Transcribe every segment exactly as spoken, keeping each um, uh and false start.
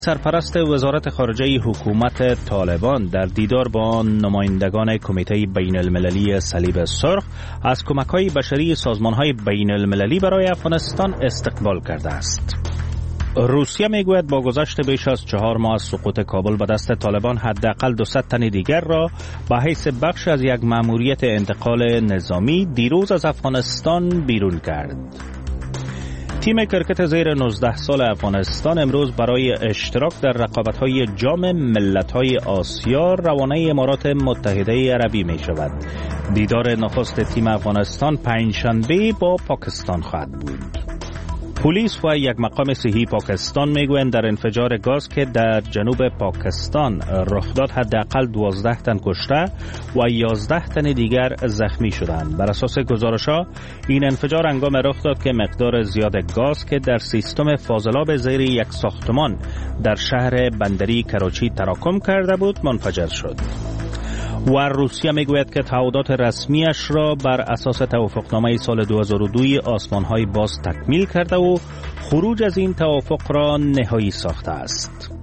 سرپرست وزارت خارجه حکومت طالبان در دیدار با نمایندگان کمیته بین المللی صلیب سرخ از کمک‌های بشری سازمان‌های بین المللی برای افغانستان استقبال کرده است. روسیه میگوید با گذشت بیش از چهار ماه از سقوط کابل به دست طالبان حداقل دویست تن دیگر را به حیث بخش از یک مأموریت انتقال نظامی دیروز از افغانستان بیرون کرد. تیم کرکت زیر نوزده سال افغانستان امروز برای اشتراک در رقابت‌های جام ملت‌های آسیا روانه امارات متحده عربی می شود. دیدار نخست تیم افغانستان پنجشنبه با پاکستان خواهد بود. پلیس و یک مقام صحی پاکستان میگویند در انفجار گاز که در جنوب پاکستان رخ داد حداقل دوازده تن کشته و یازده تن دیگر زخمی شدند. بر اساس گزارش‌ها این انفجار هنگام رخ داد که مقدار زیاد گاز که در سیستم فاضلاب زیر یک ساختمان در شهر بندری کراچی تراکم کرده بود منفجر شد. و روسیه میگوید که تعهدات رسمیش را بر اساس توافقنامه سال دو هزار و دو آسمان‌های باز تکمیل کرده و خروج از این توافق را نهایی ساخته است.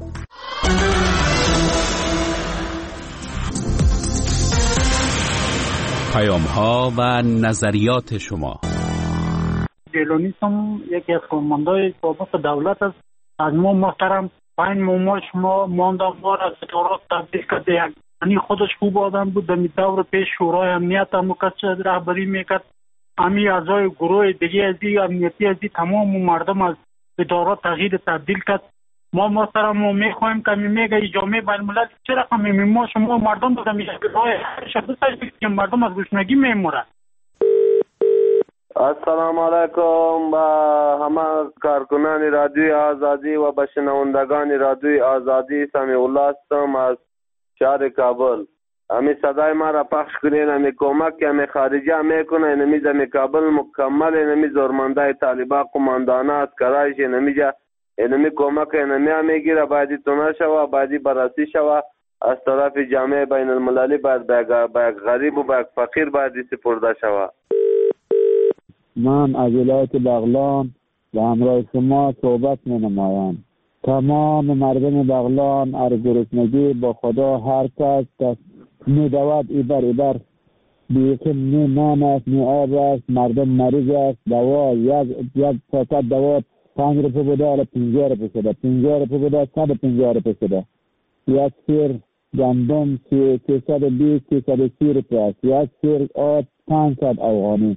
پیام‌ها و نظریات شما. جیلونیسم یکی از کارمندای سابق دولت است. از ما محترم پنج ماه شما ماندم ما را ستارات تبدیل کرده. یعنی خودش خوب آدم بود. در دور پیش شورای امنیت هم مکسر رهبری میکرد. امی اعضای گروه دیگه ازی امنیتی ازی تمام مردم از ادارات تغییر تبدیل کرد. ما محترم ما میخوایم که میگه ای جامعه بین الملل چه رقم میمیم ما شما مردم بودم راه شده که مردم از گشنگی میمورن. السلام علیکم با همه کارکنان رادیوی آزادی و به شنوندگان رادیوی آزادی. سمیع الله هستم از شهر کابل. امی صدای ما را پخش کنین. امی کمک که امی خارجی میکنه اینمی زمی کابل مکمل اینمی زورمندای طالبا قماندانه از کرایش اینمی جا اینمی کمک اینمی هم میگیره. بایدی تونه شوه بایدی براسی شوه از طرف جامعه بین المللی باید با یک غریب و با یک فقیر بایدی سپرده شوه. من از ولایت بغلان و همراه شما صحبت می نمایم. تمام مردم بغلان از گرسنگی با خدا هر کس دست می دود ایبر ایبر بیکن نی نان است نی آب است. مردم مریض است. دوا یک یک پاکت دوا پنج روپه بوده حالا پنجاه روپه شده. پنجاه روپه بوده صد و پنجاه روپه شده. یک سیر گندم سیصد و بیست سیصد و سی روپه است. یک سیر آب پانصد افغانی.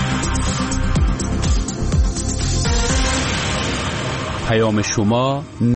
پیام شما